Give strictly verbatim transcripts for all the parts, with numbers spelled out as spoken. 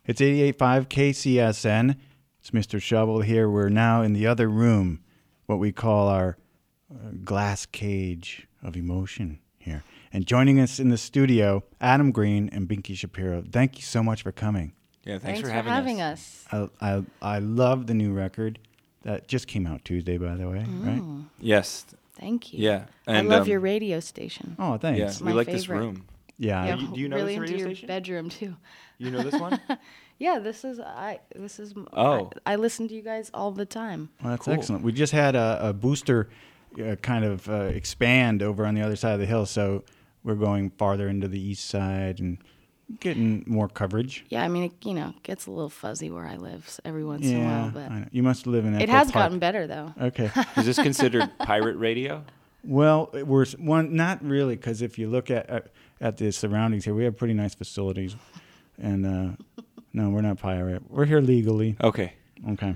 It's eighty-eight point five K C S N. It's Mister Shovel here. We're now in the other room, what we call our uh, glass cage of emotion here. And joining us in the studio, Adam Green and Binky Shapiro. Thank you so much for coming. Yeah, thanks, thanks for, for having, having us. us. I, I I love the new record that just came out Tuesday, by the way, Mm. right? Yes. Thank you. Yeah. And, I love um, your radio station. Oh, Yeah, thanks. we my like this favorite. room. Yeah. Yeah, you- do you know really this into radio your station? bedroom too. You know this one? Yeah, this is I. This is. m- Oh. I, I listen to you guys all the time. Well, that's Cool. excellent. We just had a, a booster uh, kind of uh, expand over on the other side of the hill, so we're going farther into the east side and getting more coverage. Yeah, I mean, it, you know, gets a little fuzzy where I live s- every once in a Yeah, while, but I know. You must live in Echo it has Park. gotten better though. Okay. Is this considered pirate radio? Well, we're s- one not really, because if you look at, at at the surroundings here, we have pretty nice facilities, and uh, no, we're not pirate. We're here legally. Okay. Okay.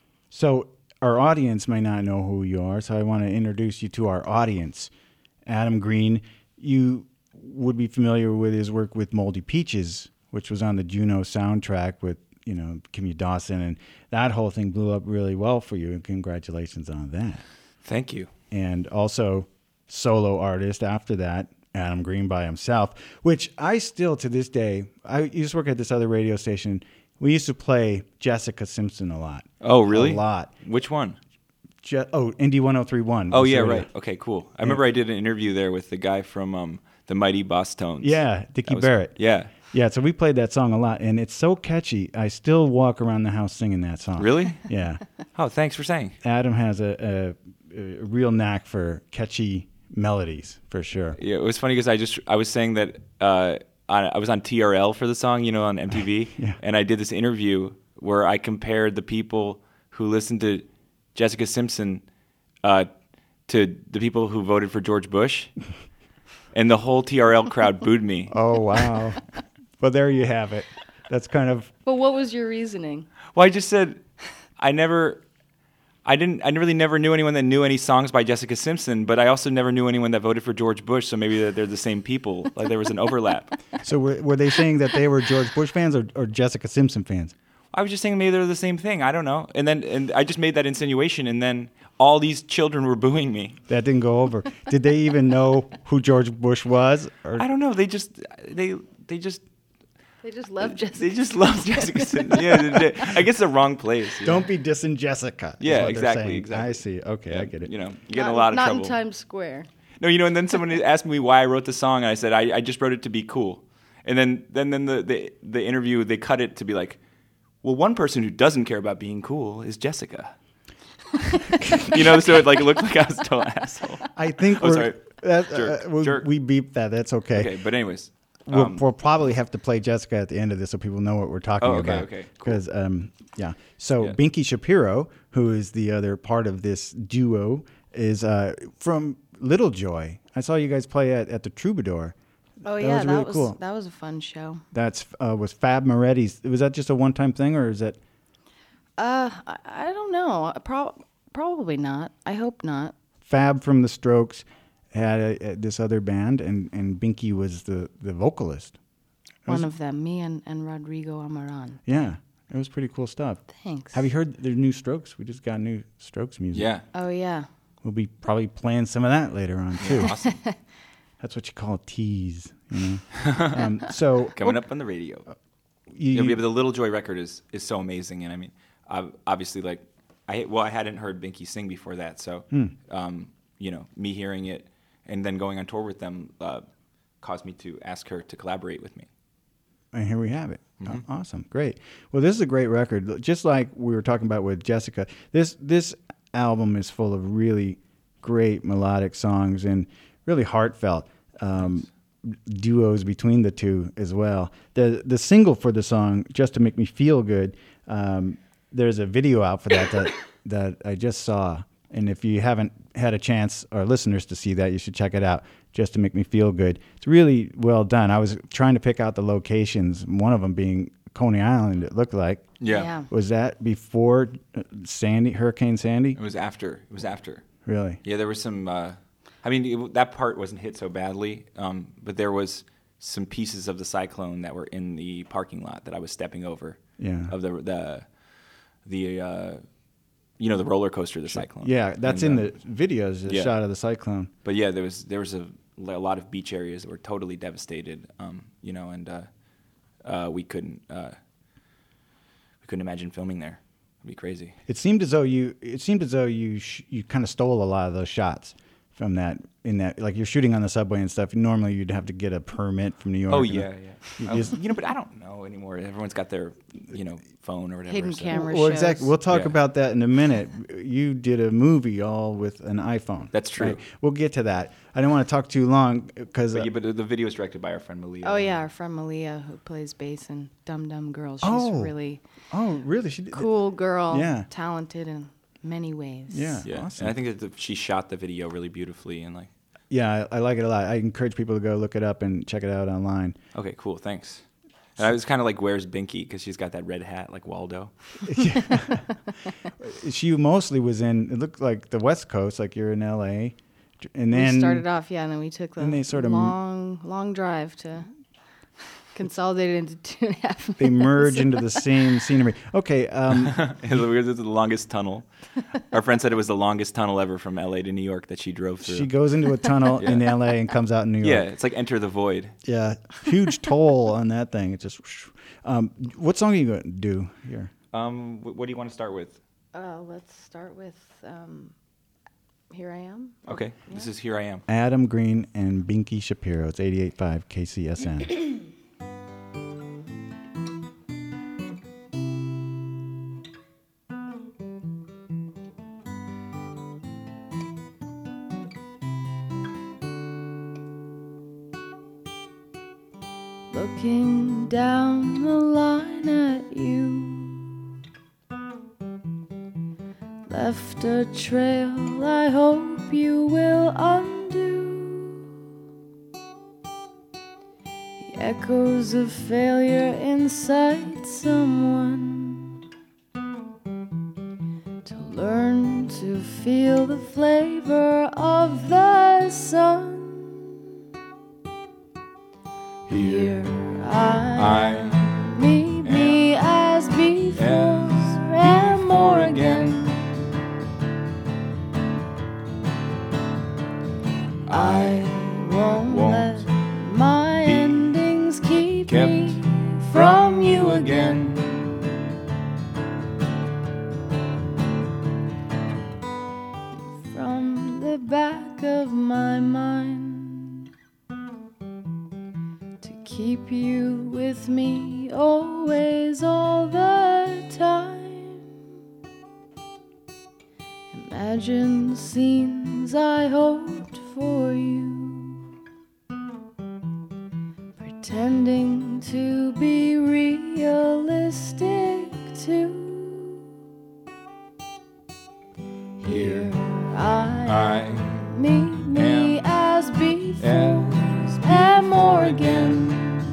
So our audience may not know who you are, so I want to introduce you to our audience. Adam Green, you would be familiar with his work with Moldy Peaches, which was on the Juno soundtrack with, you know, Kimmy Dawson, and that whole thing blew up really well for you, and congratulations on that. Thank you. And also solo artist after that, Adam Green by himself, which I still to this day, I used to work at this other radio station. We used to play Jessica Simpson a lot. Oh, really? A lot. Which one? Je- oh, Indie one oh three point one. Oh, yeah, right. Okay, cool. I remember I did an interview there with the guy from um, the Mighty Boss Tones. Yeah, Dickie That was- Barrett. Yeah. Yeah, so we played that song a lot, and it's so catchy. I still walk around the house singing that song. Really? Yeah. Oh, thanks for saying. Adam has a, a, a real knack for catchy melodies, for sure. Yeah, it was funny because I just I was saying that uh, I, I was on T R L for the song, you know, on M T V, Yeah. and I did this interview where I compared the people who listened to Jessica Simpson uh, to the people who voted for George Bush, and the whole T R L crowd booed me. Oh, wow. Well, there you have it. That's kind of... But what was your reasoning? Well, I just said I never, I didn't, I really never knew anyone that knew any songs by Jessica Simpson, but I also never knew anyone that voted for George Bush, so maybe they're the same people. Like there was an overlap. So were, were they saying that they were George Bush fans or, or Jessica Simpson fans? I was just saying maybe they're the same thing. I don't know. And then and I just made that insinuation, and then all these children were booing me. That didn't go over. Did they even know who George Bush was? Or? I don't know. They just they they just They just love Jessica. they just love Jessica Simpson. Yeah, they, they, I guess the wrong place. you know? Don't be dissing Jessica. is Yeah, what they're exactly, saying. exactly. I see. Okay, Yeah, I get it. You know, you get in not, a lot of not trouble. in Times Square. No, you know, and then someone asked me why I wrote the song, and I said I, I just wrote it to be cool. And then then then the, the the interview they cut it to be like, well, one person who doesn't care about being cool is Jessica. You know, so it like it looked like I was a total asshole. I think Oh, we're, sorry. that, Jerk. uh, we, Jerk. we beeped that. That's okay. Okay, but anyways, We'll, um, we'll probably have to play Jessica at the end of this so people know what we're talking Oh, okay, about. okay, cool. Because, um, yeah. So Yeah. Binky Shapiro, who is the other part of this duo, is uh, from Little Joy. I saw you guys play at, at the Troubadour. Oh That yeah, was that really was cool. that was a fun show. That's uh, was Fab Moretti's. Was that just a one-time thing, or is that? Uh, I, I don't know. Pro- probably not. I hope not. Fab from the Strokes had a, a, this other band, and, and Binky was the, the vocalist. It was- One of them, me and, and Rodrigo Amaran. Yeah, it was pretty cool stuff. Thanks. Have you heard their new Strokes? We just got new Strokes music. yeah, Oh yeah. We'll be probably playing some of that later on, too. awesome. That's what you call a tease, you know? um, so, Coming up on the radio. you, Yeah, you- but the Little Joy record is, is so amazing, and I mean, ob- obviously, like, I well, I hadn't heard Binky sing before that, so Hmm. um, you know, me hearing it and then going on tour with them uh, caused me to ask her to collaborate with me. and here we have it. Mm-hmm. Aw- Awesome. Great. Well, this is a great record. Just like we were talking about with Jessica, this this album is full of really great melodic songs and really heartfelt um, duos between the two as well. The the single for the song, Just to Make Me Feel Good, um, there's a video out for that that, that I just saw. And if you haven't had a chance, or listeners, to see that, you should check it out, Just to Make Me Feel Good. It's really well done. I was trying to pick out the locations, one of them being Coney Island, it looked like. Yeah. Yeah. Was that before uh, Sandy, Hurricane Sandy? It was after. It was after. Really? Yeah, there was some. Uh, I mean, it, that part wasn't hit so badly, um, but there was some pieces of the Cyclone that were in the parking lot that I was stepping over. Yeah. Of the the the uh, you know, the roller coaster, the Cyclone. Yeah, that's And, in uh, the videos. The yeah. shot of the Cyclone. But yeah, there was there was a, a lot of beach areas that were totally devastated. Um, you know, and uh, uh, we couldn't uh, we couldn't imagine filming there. It'd be crazy. It seemed as though you. It seemed as though you. Sh- you kind of stole a lot of those shots from that. In that, like you're shooting on the subway and stuff. Normally, you'd have to get a permit from New York. Oh and yeah, a- yeah. you Um, just- you know, but I don't know anymore. Everyone's got their, you know, phone or whatever. Hidden so- camera. Well, shows. exactly. We'll talk Yeah. about that in a minute. You did a movie all with an iPhone. That's true. We'll get to that. I don't want to talk too long because. But, yeah, but the- the video is directed by our friend Malia. Oh yeah, our friend Malia, who plays bass in Dum Dum Girl. She's Oh. really oh, really? She did. cool girl. Yeah. Talented in many ways. Yeah. Yeah, Awesome. and I think that the, she shot the video really beautifully and like. Yeah, I, I like it a lot. I encourage people to go look it up and check it out online. Okay, cool, thanks. And I was kind of like, where's Binky? Because she's got that red hat like Waldo. She mostly was in. It looked like the West Coast, like you're in L A, and then we started off, yeah, and then we took the then they sort of- long, long drive to consolidate it into two and a half minutes. they merge into the same scenery. Okay, um, It was the longest tunnel. Our friend said it was the longest tunnel ever from L A to New York that she drove through. she goes into a tunnel in L A and comes out in New yeah, York. it's like Enter the Void. Yeah, huge toll on that thing. It just. Um, what song are you going to do here? Um, wh- what do you want to start with? Uh, let's start with um, Here I Am. Okay, this is Here I Am. Adam Green and Binky Shapiro. It's eighty-eight point five K C S N. Looking down the line at you, left a trail I hope you will undo. The echoes of failure incite someone to learn to feel the flavor of the sun. Here I, I meet me as before and more again. I won't, Won't let my be endings keep kept me from you again. From the back of my mind, to keep you with me always, all the time. Imagine scenes I hoped for you, pretending to be realistic too. Here I, I meet me as before and more again.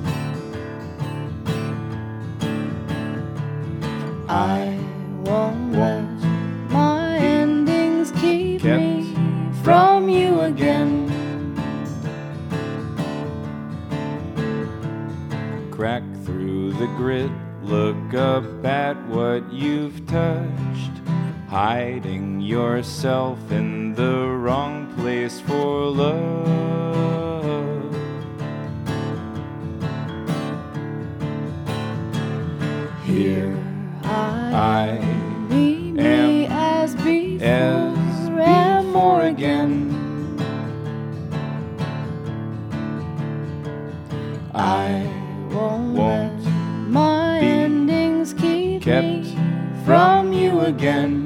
I won't let my endings keep kept me from you again. crack through the grit, look up at what you've touched, hiding yourself in the wrong place for love. Here I, I meet me am as before as and more before again. I won't, won't let my be endings keep kept me from you again.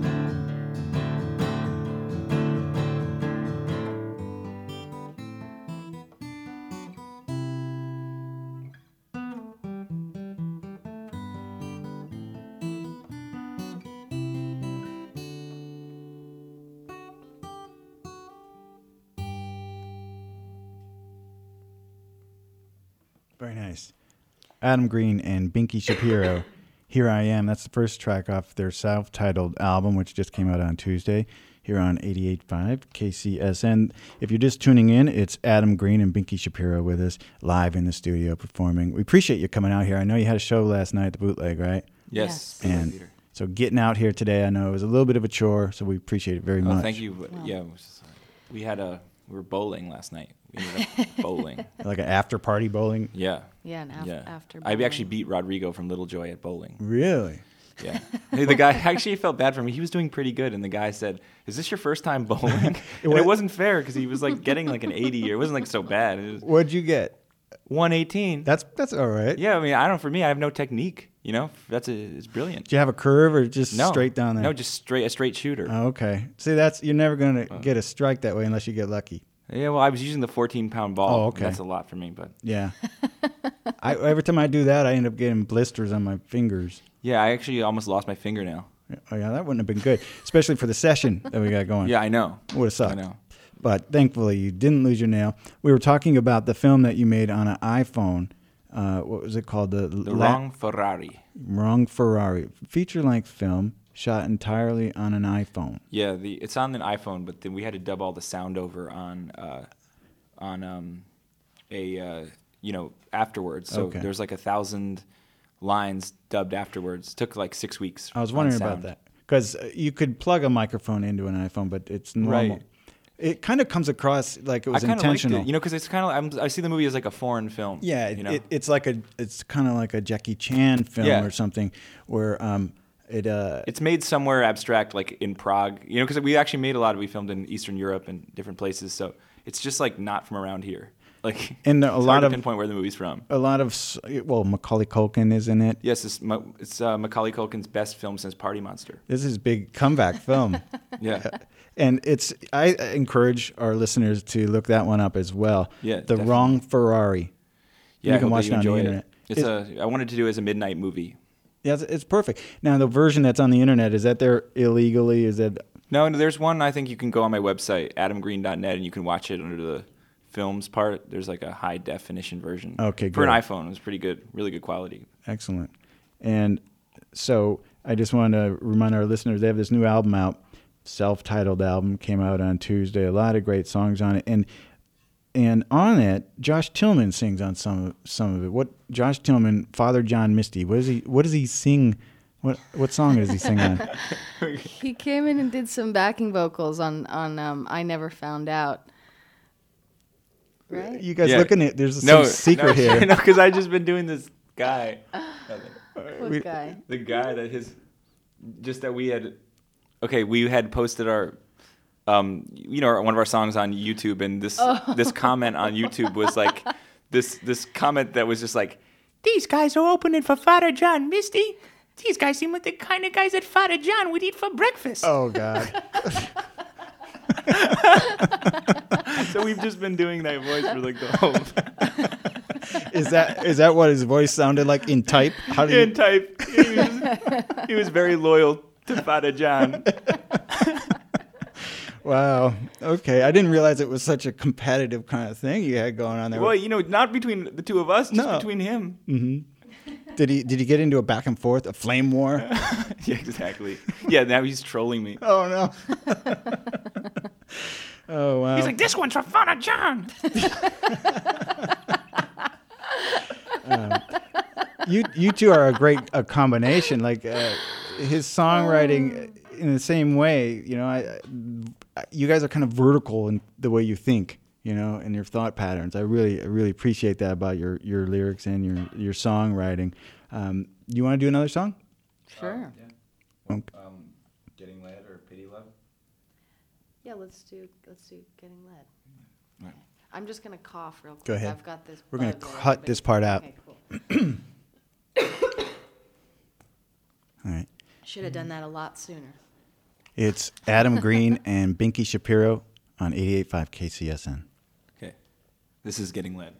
Very nice. Adam Green and Binky Shapiro. Here I Am. That's the first track off their self-titled album, which just came out on Tuesday. here on eighty-eight point five K C S N. If you're just tuning in, it's Adam Green and Binky Shapiro with us live in the studio performing. We appreciate you coming out here. I know you had a show last night at the Bootleg, right? Yes. Yes. And so getting out here today, I know it was a little bit of a chore, so we appreciate it very Oh, much. thank you. But Wow. Yeah, it was, uh, we had a we were bowling last night. We ended up bowling. Like an after-party bowling? Yeah. Yeah, and af- yeah. after. I bowling. actually beat Rodrigo from Little Joy at bowling. Really? Yeah. Hey, the guy actually felt bad for me. He was doing pretty good, and the guy said, "Is this your first time bowling?" And it wasn't fair because he was like getting like an eighty, or it wasn't like so bad. It was What'd you get? one eighteen. That's that's all right. Yeah, I mean, I don't. For me, I have no technique. You know, that's a, it's brilliant. Do you have a curve or just No, straight down there? No, just straight a straight shooter. Oh, okay. See, that's you're never gonna get a strike that way unless you get lucky. Yeah, well, I was using the fourteen pound ball. Oh, okay. That's a lot for me, but Yeah. I, every time I do that, I end up getting blisters on my fingers. yeah, I actually almost lost my fingernail. Oh yeah, that wouldn't have been good, especially for the session that we got going. Yeah, I know. Would have sucked. I know. But thankfully, you didn't lose your nail. We were talking about the film that you made on an iPhone. Uh, what was it called? The, The La- wrong Ferrari. Wrong Ferrari. Feature-length film shot entirely on an iPhone. Yeah, the it's on an iPhone, but then we had to dub all the sound over on uh, on um, a uh, you know afterwards. So Okay. there's like a thousand lines dubbed afterwards. Took like six weeks. I was on wondering sound. about that because you could plug a microphone into an iPhone, but it's normal. Right. It kind of comes across like it I was kind of liked intentional. it, you know, because it's kind of I see the movie as like a foreign film. Yeah, you it, know. it, it's like a it's kind of like a Jackie Chan film Yeah. or something where um it uh It's made somewhere abstract, like in Prague, you know, because we actually made a lot of. We filmed in Eastern Europe and different places, so it's just like not from around here. Like, And a it's hard lot to of- pinpoint where the movie's from. a lot of s- well Macaulay Culkin is in it. Yes, it's, Ma- it's uh, Macaulay Culkin's best film since Party Monster. This is his big comeback film. Yeah, And it's I encourage our listeners to look that one up as well. Yeah, The definitely. Wrong Ferrari. yeah. You I can hope watch that you it on the enjoy internet. it. It's a. I wanted to do it as a midnight movie. Yeah, it's, it's perfect. Now the version that's on the internet, is that there illegally? Is that No, no, there's one. I think you can go on my website, adam green dot net, and you can watch it under the films part. There's like a high definition version. Okay, For an good. iPhone, it was pretty good, really good quality. excellent? And so I just want to remind our listeners they have this new album out, self-titled album, came out on Tuesday. A lot of great songs on it, and and on it, Josh Tillman sings on some of, some of it. What Josh Tillman, Father John Misty? What does he What does he sing? What what song does he sing on? He came in and did some backing vocals on on um, "I Never Found Out." Right? You guys Yeah. looking at there's No some secret no, here. No, because I just been doing this guy. What we- guy? The guy that his, just that we had, okay, we had posted our, um, you know, one of our songs on YouTube, and this this comment on YouTube was like, this this comment that was just like, these guys are opening for Father John Misty. These guys seem like the kind of guys that Father John would eat for breakfast. Oh God. So we've just been doing that voice for like the whole Is that is that what his voice sounded like in type? How do you in type. He was, he was very loyal to Father John. Wow. Okay. I didn't realize it was such a competitive kind of thing you had going on there. Well, you know, not between the two of us, just No. between him. Did he did he get into a back and forth, a flame war? Yeah, exactly. Yeah, now he's trolling me. Oh no. Oh wow. He's like, this one's for Father John. you you two are a great a combination. Like uh, his songwriting in the same way. You know, I, I, you guys are kind of vertical in the way you think. You know, and your thought patterns. I really I really appreciate that about your your lyrics and your your songwriting. Um, you want to do another song? Sure. Okay. Um, getting Led or Pity Love? Yeah, let's do let's do "Getting Led." Right. I'm just gonna cough real quick. Go ahead. I've got this. We're gonna bug that cut everybody- this part out. Okay, cool. All right. Should have done that a lot sooner. It's Adam Green and Binky Shapiro on eighty-eight point five K C S N. Okay. This is Getting Led.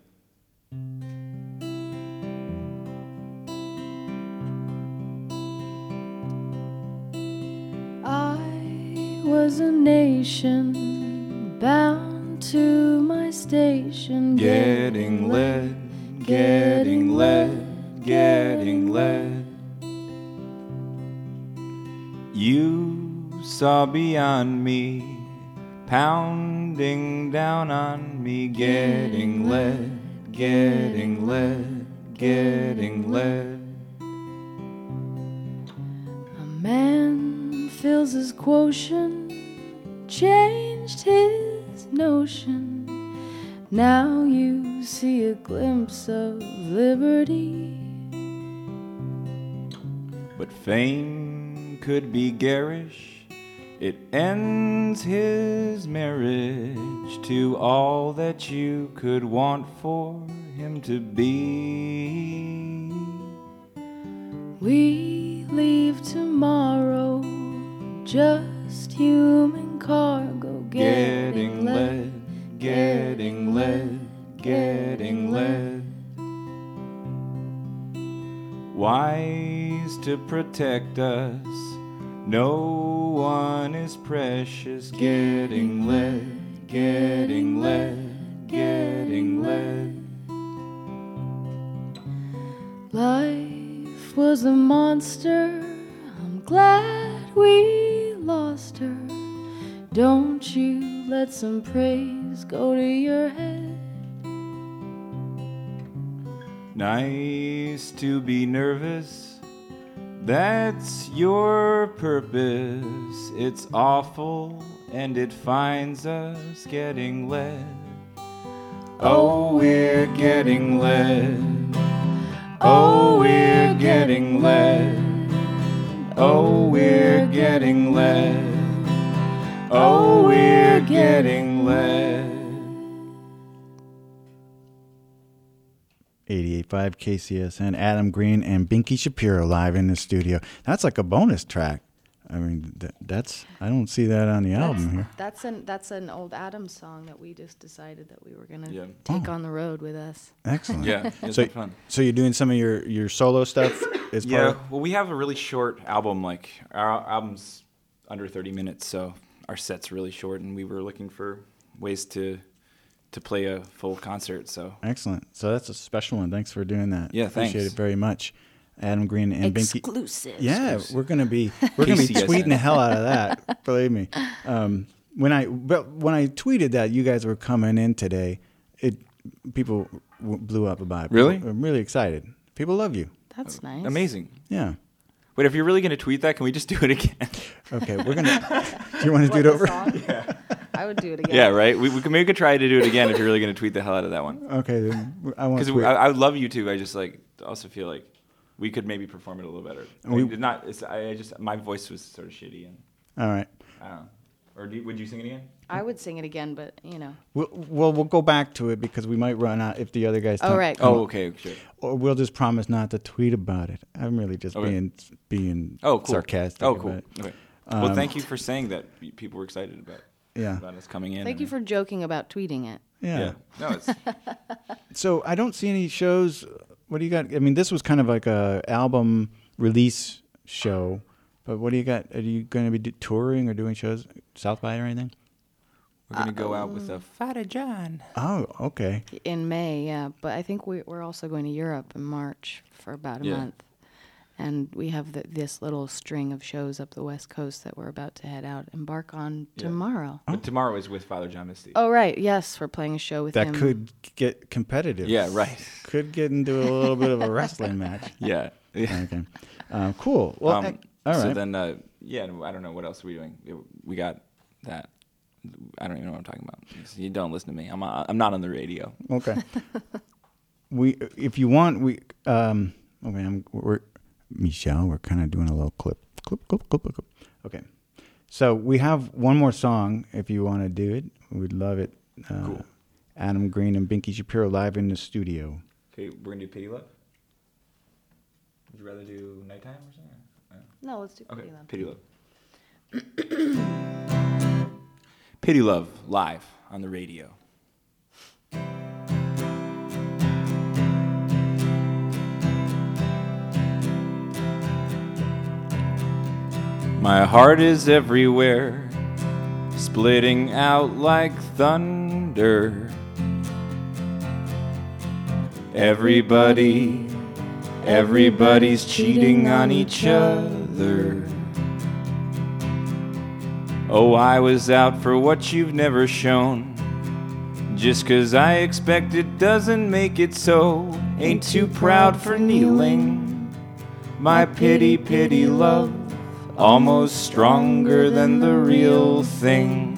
I was a nation bound to my station. Getting led, getting led, getting led. You saw beyond me, pounding down on me, getting led, getting led, getting led. A man fills his quotient, changed his notion. Now you see a glimpse of liberty. But fame could be garish, it ends his marriage to all that you could want for him to be. We leave tomorrow, just human cargo, Getting led, getting led, getting led. Wise to protect us, no one is precious. Getting led, getting led, getting led. Life was a monster, I'm glad we lost her. Don't you let some praise go to your head. Nice to be nervous, that's your purpose. It's awful and it finds us getting led. Oh, we're getting led. Oh, we're getting led. Oh, we're getting led. Oh, we're getting led. eighty-eight point five K C S N, Adam Green and Binky Shapiro live in the studio. That's like a bonus track. I mean, th- that's I don't see that on the album here. That's an that's an old Adams song that we just decided that we were gonna Yeah. take Oh. on the road with us. Excellent. Yeah, it's So, been fun. so you're doing some of your, your solo stuff as part Yeah, of- well, we have a really short album. Like our album's under thirty minutes, so our set's really short, and we were looking for ways to to play a full concert. So Excellent. So that's a special one. Thanks for doing that. Yeah, Appreciate thanks. it very much. Adam Green and Binky. Exclusive. Yeah, we're gonna be we're gonna be K C S N. tweeting the hell out of that. Believe me. Um, when I but when I tweeted that you guys were coming in today, it people w- blew up about it. Really? People- I'm really excited. People love you. That's nice. amazing. Yeah. Wait, if you're really gonna tweet that, can we just do it again? Okay, we're gonna. Do you want to do it over? Yeah. I would do it again. Yeah, right. We, we could maybe we could try to do it again if you're really gonna tweet the hell out of that one. Okay, then I want Because to. I, I would love you to. I just like also feel like we could maybe perform it a little better. I We- mean, it's not. It's, I I just my voice was sort of shitty, and All right. I don't know. Or do you, would you sing it again? I would sing it again, but you know. We'll, well, we'll go back to it because we might run out if the other guys. Oh, don't right. come Oh, up. okay, sure. Or we'll just promise not to tweet about it. I'm really just Okay. being being Oh, cool. sarcastic. Oh, about cool. it. Okay. Um, well, thank you for saying that. P- People were excited about Yeah. about us coming in. Thank you and- for joking about tweeting it. Yeah. Yeah. No, it's So I don't see any shows. What do you got? I mean, this was kind of like a album release show. But what do you got? Are you going to be do- touring or doing shows, South by or anything? we're gonna go out with a Father John. Oh, okay. In May, yeah. But I think we, we're also going to Europe in March for about a Yeah. month. And we have the, this little string of shows up the West Coast that we're about to head out, embark on Yeah. tomorrow. But tomorrow is with Father John Misty. Oh, right. Yes, we're playing a show with That him. could get competitive. Yeah, right. Could get into a little bit of a wrestling match. Yeah. yeah. Okay. Um, cool. Well, Um, ec- all right. So then, uh, yeah, I don't know what else are we doing. We got that. I don't even know what I'm talking about. You don't listen to me. I'm uh, I'm not on the radio. Okay. we, if you want, we. Um, okay, I'm, we're Michelle. We're kind of doing a little clip, clip, clip, clip, clip. Okay. So we have one more song. If you want to do it, we'd love it. Uh, Cool. Adam Green and Binky Shapiro live in the studio. Okay, we're gonna do Pity Love. Would you rather do Nighttime or something? Uh, No, let's do Okay, Pretty Love. Pity Love. Pity Love live on the radio. My heart is everywhere, splitting out like thunder. Everybody, everybody's cheating on each other. Oh, I was out for what you've never shown. Just 'cause I expect it doesn't make it so. Ain't too proud for kneeling. My pity, pity love, almost stronger than the real thing.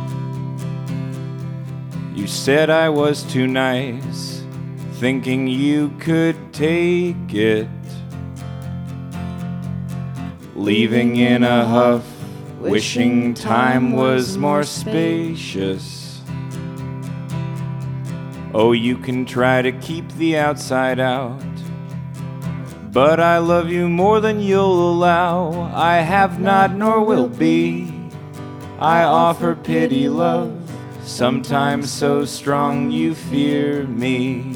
You said I was too nice, thinking you could take it. Leaving in a huff, wishing time was more spacious. Oh, you can try to keep the outside out, but I love you more than you'll allow. I have not nor will be. I offer pity, love, sometimes so strong you fear me.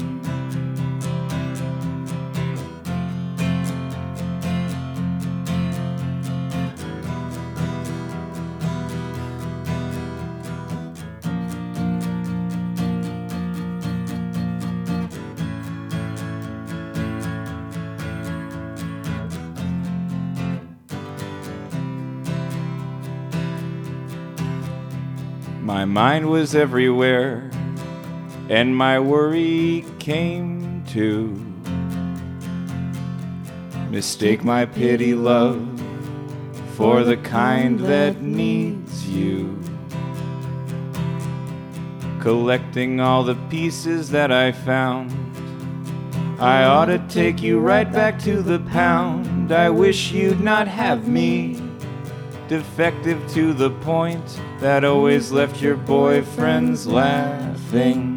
My mind was everywhere, and my worry came to mistake my pity, love, for the kind that needs you. Collecting all the pieces that I found, I ought to take you right back to the pound. I wish you'd not have me, defective to the point that always left your boyfriends laughing.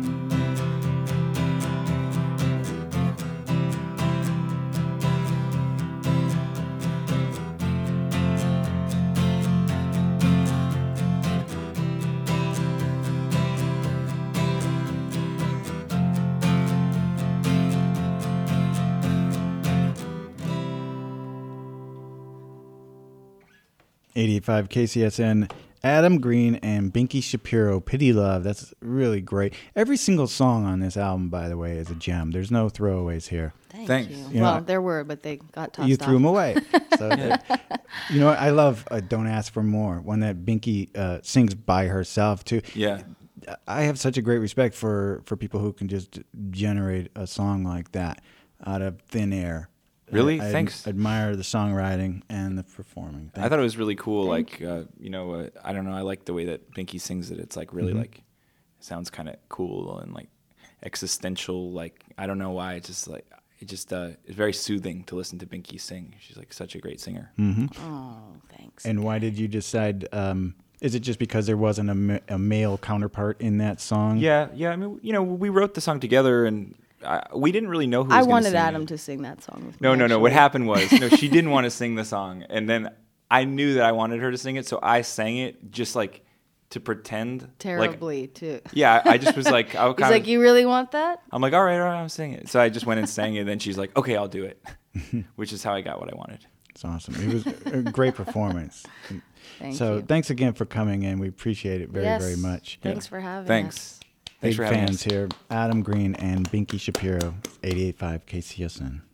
eighty-eight point five K C S N, Adam Green and Binky Shapiro, Pity Love. That's really great. Every single song on this album, by the way, is a gem. There's no throwaways here. Thank Thanks. you. You know, well, there were, but they got tossed You off. threw them away. So, you know what? I love uh, Don't Ask for More, one that Binky uh, sings by herself, too. Yeah. I have such a great respect for, for people who can just generate a song like that out of thin air. Really? I, I Thanks. ad- admire the songwriting and the performing. Thank I thought it was really cool. Thank like, uh, you know, uh, I don't know. I like the way that Binky sings it. It's like really Mhm. like, it sounds kind of cool and like existential. Like, I don't know why. It's just like, it just, uh, it's very soothing to listen to Binky sing. She's like such a great singer. hmm Oh, thanks. And why did you decide? Um, is it just because there wasn't a, ma- a male counterpart in that song? Yeah. Yeah. I mean, you know, we wrote the song together and I, we didn't really know who was I gonna wanted sing Adam it. to sing that song with No, me. no, no. What actually. happened was, no, she didn't want to sing the song, and then I knew that I wanted her to sing it, so I sang it just like to pretend. Like, Terribly, too. yeah, I just was like, I He's kind like, of, you really want that? I'm like, all right, all right, I'm singing it. So I just went and sang it, and then she's like, okay, I'll do it, which is how I got what I wanted. It's awesome. It was a great performance. Thank so you. thanks again for coming in. We appreciate it very, Yes. very much. Thanks for having Thanks. us. Thanks Big for having fans us. here. Adam Green and Binky Shapiro, eighty-eight point five K C S N.